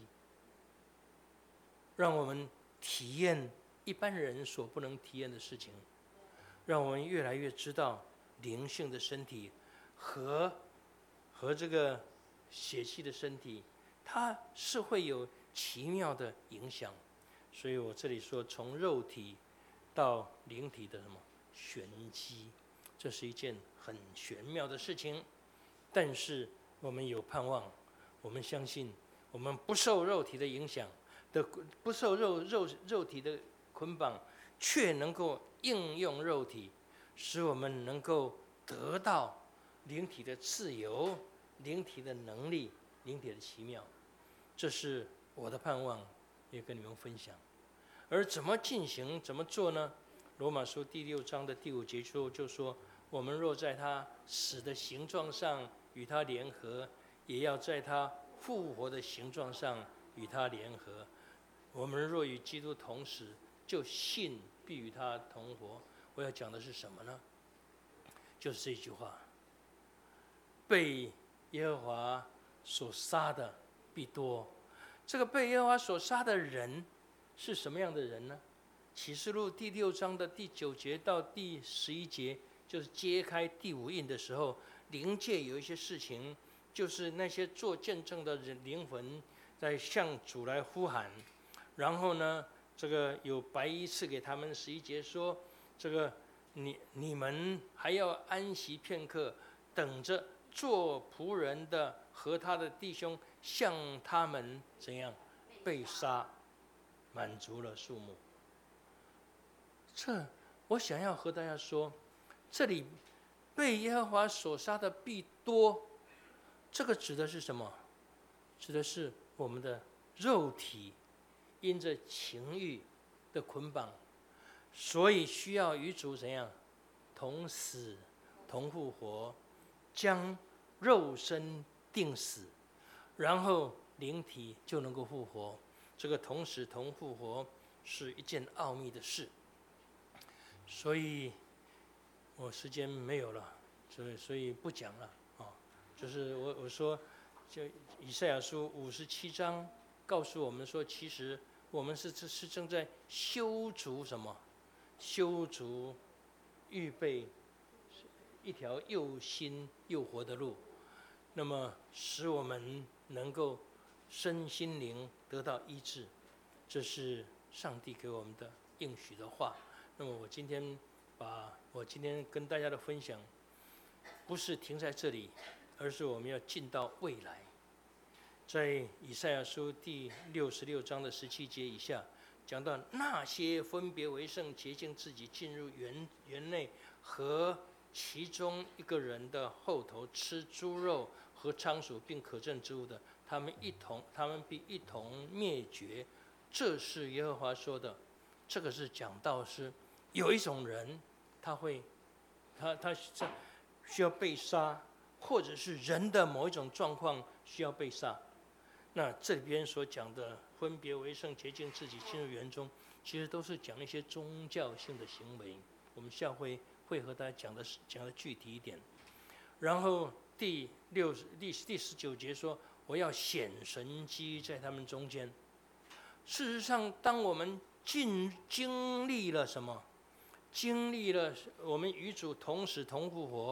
让我们体验一般人所不能体验的事情，让我们越来越知道灵性的身体和和这个血气的身体，它是会有奇妙的影响。所以我这里说，从肉体到灵体的什么玄机，这是一件很玄妙的事情。但是我们有盼望，我们相信，我们不受肉体的影响的，不受肉肉肉体的捆绑，却能够应用肉体，使我们能够得到灵体的自由、灵体的能力、灵体的奇妙。这是我的盼望，也跟你们分享。而怎么进行、怎么做呢？罗马书第六章的第五节就说：我们若在他死的形状上与他联合，也要在他复活的形状上与他联合。我们若与基督同死，就信必与他同活。我要讲的是什么呢？就是这句话：被耶和华所杀的必多。这个被耶和华所杀的人是什么样的人呢？启示录第六章的第九节到第十一节，就是揭开第五印的时候，灵界有一些事情，就是那些做见证的人灵魂在向主来呼喊，然后呢，这个有白衣赐给他们。十一节说，这个你你们还要安息片刻，等着做仆人的和他的弟兄向他们怎样被杀，满足了数目。这我想要和大家说，这里被耶和华所杀的必多，这个指的是什么？指的是我们的肉体因着情欲的捆绑，所以需要与主怎样同死同复活，将肉身定死，然后灵体就能够复活。这个同死同复活是一件奥秘的事。所以我时间没有了，所以所以不讲了啊。就是我我说，就以赛亚书五十七章告诉我们说，其实我们是是正在修筑什么？修筑预备一条又新又活的路，那么使我们能够身心灵得到医治，这是上帝给我们的应许的话。那么我今天把我今天跟大家的分享，不是停在这里，而是我们要进到未来。在以赛亚书第六十六章的十七节以下，讲到那些分别为圣、洁净自己进入园园内和其中一个人的后头吃猪肉和仓鼠并可憎之物的，他们一同，他们必一同灭绝。这是耶和华说的。这个是讲到是有一种人，他会，他他需要被杀，或者是人的某一种状况需要被杀。那这边所讲的分别为圣、洁净自己进入园中，其实都是讲一些宗教性的行为。我们下回会和大家讲的讲的具体一点。然后第六第第十九节说，我要显神迹在他们中间。事实上，当我们经经历了什么？经历了我们与主同死同复活，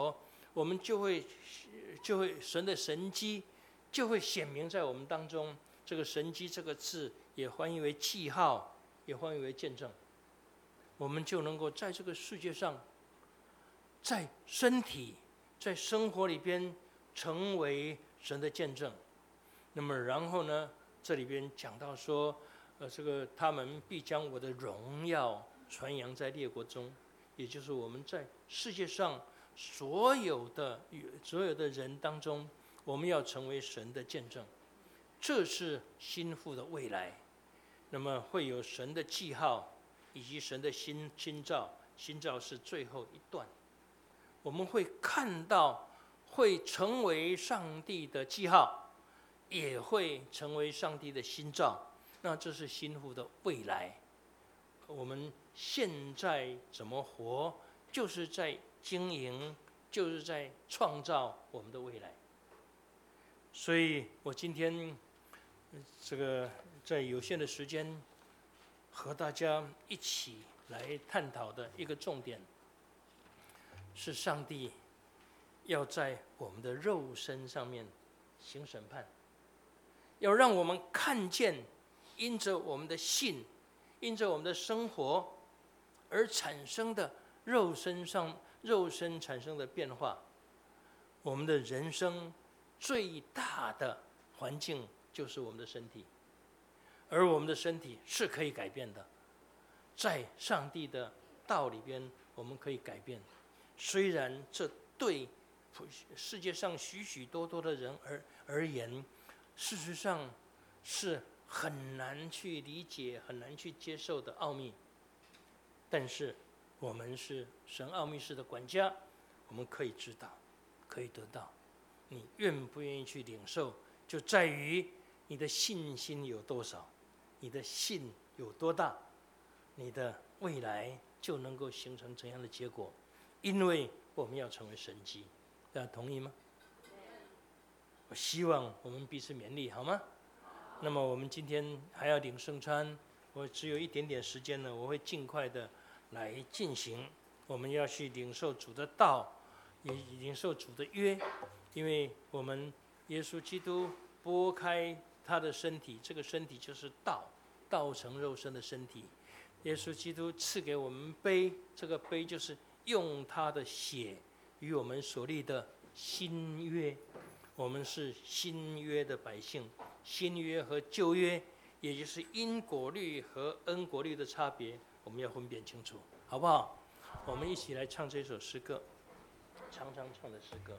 我们就会就会神的神迹就会显明在我们当中。这个神迹这个字也翻译为记号，也翻译为见证。我们就能够在这个世界上，在身体在生活里边成为神的见证。那么然后呢，这里边讲到说，呃，这个他们必将我的荣耀传扬在列国中，也就是我们在世界上所有的所有的人当中，我们要成为神的见证。这是心腹的未来。那么会有神的记号，以及神的新新照。新照是最后一段，我们会看到，会成为上帝的记号，也会成为上帝的新照。那这是心腹的未来。我们现在怎么活，就是在经营，就是在创造我们的未来。所以我今天这个在有限的时间，和大家一起来探讨的一个重点，是上帝要在我们的肉身上面行审判，要让我们看见，因着我们的信，因着我们的生活而产生的肉身上肉身产生的变化。我们的人生最大的环境就是我们的身体，而我们的身体是可以改变的。在上帝的道里边，我们可以改变。虽然这对世界上许许多多的人而而言，事实上是很难去理解、很难去接受的奥秘。但是我们是神奥秘式的管家，我们可以知道，可以得到。你愿不愿意去领受，就在于你的信心有多少，你的信有多大，你的未来就能够形成怎样的结果。因为我们要成为神迹，大家同意吗？我希望我们彼此勉励，好吗？那么我们今天还要领圣餐，我只有一点点时间呢，我会尽快的来进行。我们要去领受主的道，也领受主的约，因为我们耶稣基督拨开他的身体，这个身体就是道，道成肉身的身体。耶稣基督赐给我们杯，这个杯就是用他的血与我们所立的新约。我们是新约的百姓，新约和旧约，也就是因果律和恩果律的差别，我们要分辨清楚，好不好？我们一起来唱这首诗歌，常常唱的诗歌。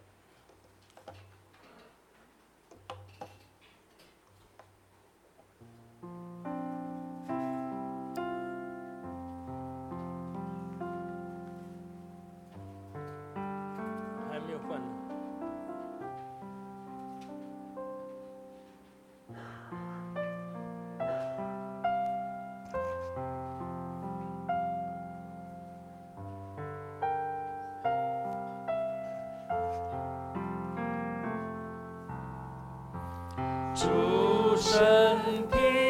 还没有换。主身体